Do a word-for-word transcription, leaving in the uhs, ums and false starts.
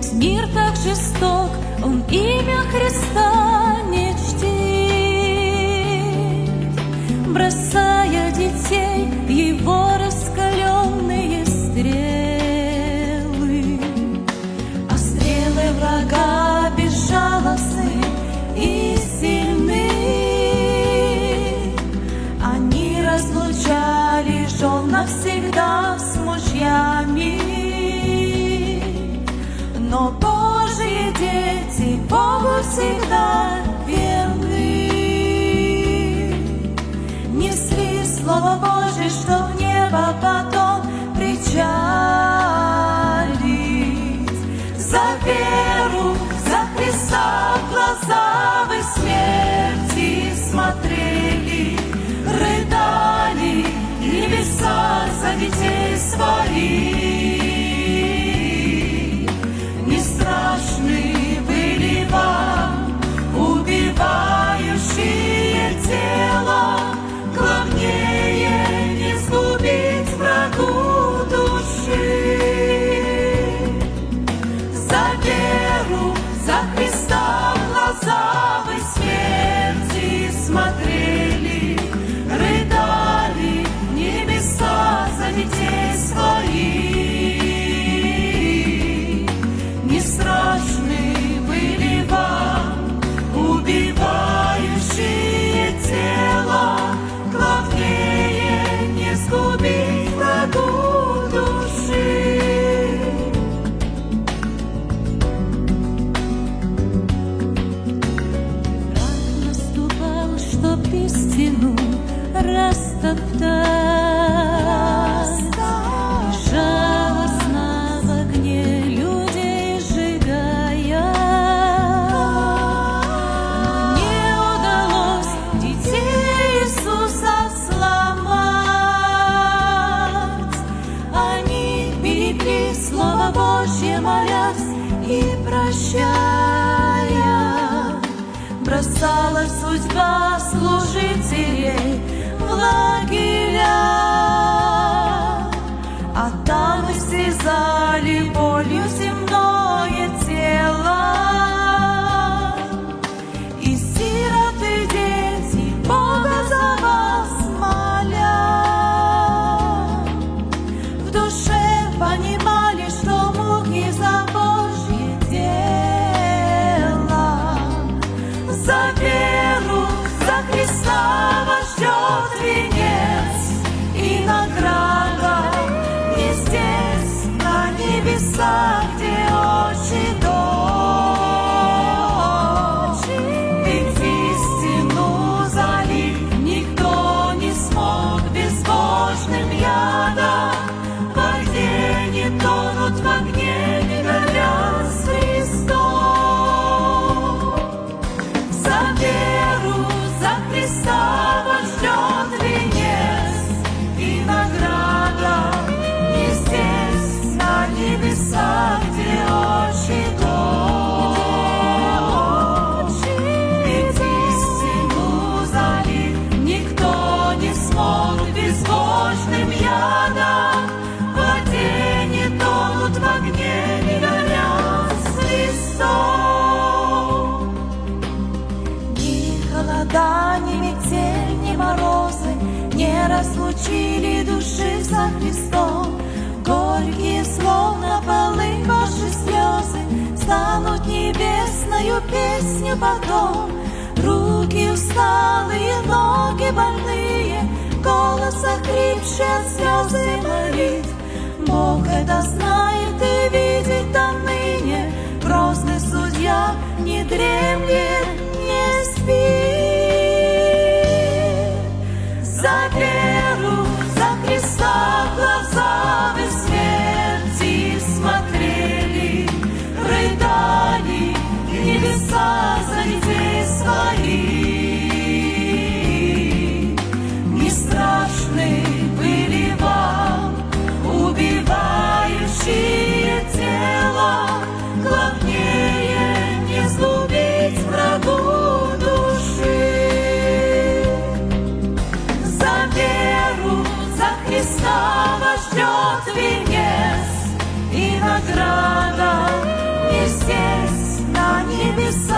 Ведь мир так жесток, он имя Христа не чтит, бросая детей его раскаленные стрелы. А стрелы врага безжалостны и сильны, они разлучали жен навсегда с мужьями. Но Божьи дети Богу всегда верны, несли Слово Божье, что в небо потом причалить. За веру, за Христа в глаза вы смерти смотрели, рыдали небеса за детей своих. Страшны были вам убивающие тело, главнее не сгубить врагу души. За веру, за Христа в глаза вы смерти смотрели, рыдали небеса за детей своих. Страшны были вам убивающие тело, главнее не сгубить врагу души. Враг наступал, чтоб истину растоптать. Молясь и прощая, бросала судьба служителей в лагеря, а там истязали болью земное тело. И сироты дети Бога за вас моля, в душе понимали, что муки за Божье дело. За веру, за Христа вас ждет венец и награда не здесь, на небесах, где очи дочь. Ведь истину залить никто не смог безбожным ядом. В огне не тонут, в огне не горят с Христом. За веру, за Христа вас ждет венец и награда не здесь, на небесах, где очи дочь. Ведь истину залить никто не смог безбожным ядом. В воде не тонут, в огне не горят с Христом. Ни холода, ни метель, ни морозы не разлучили души со Христом. Горькие, словно полы, ваши слезы станут небесною песню потом. Руки усталые, ноги больные, голос охрипший от слез и молитв. Бог это знает и видит до ныне, грозный судья не дремлет, не спит. За веру, за Христа в глаза вы смерти смотрели, рыдали небеса за детей своих. Не страшны были вам убивающие тело, небеса.